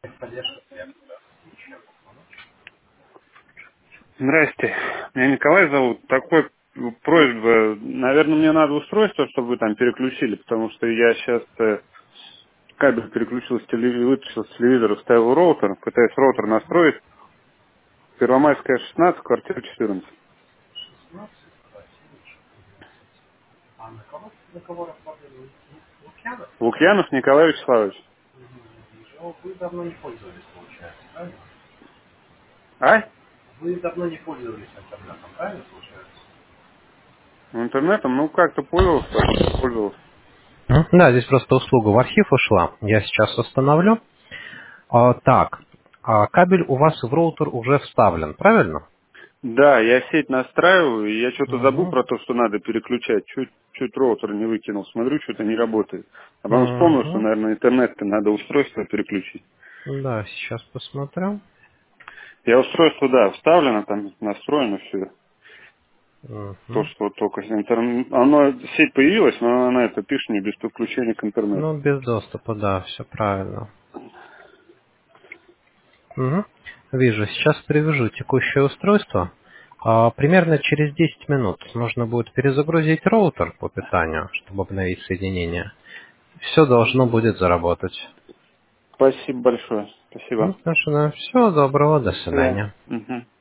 Здрасте. Меня Николай зовут. Такой просьба. Наверное, мне надо устройство, чтобы вы там переключили, потому что я сейчас кабель переключил вытащил с телевизора, вставил роутер, пытаюсь роутер настроить. Первомайская 16, квартира 14. Лукьянов Николай Вячеславович. А? Интернетом? Ну, как-то пользовался, так пользовался. Да, здесь просто услуга в архив ушла. Я сейчас установлю. Так, кабель у вас в роутер уже вставлен, правильно? Да, я сеть настраиваю, и я что-то забыл Угу. про то, что надо переключать. Чуть роутер не выкинул. Смотрю, что-то не работает. А потом вспомнил, что, Угу. наверное, интернет-то надо устройство переключить. Да, сейчас посмотрю. Я устройство, да, вставлено, там настроено все. То, Угу. что вот только оно, сеть появилась, но она это пишет мне без подключения к интернету. Ну, без доступа, да, все правильно. Угу. Вижу, сейчас привяжу текущее устройство. Примерно через 10 минут нужно будет перезагрузить роутер по питанию, чтобы обновить соединение. Все должно будет заработать. Спасибо большое. Ну, Спасибо. Всего доброго, до До свидания. свидания. Мгм.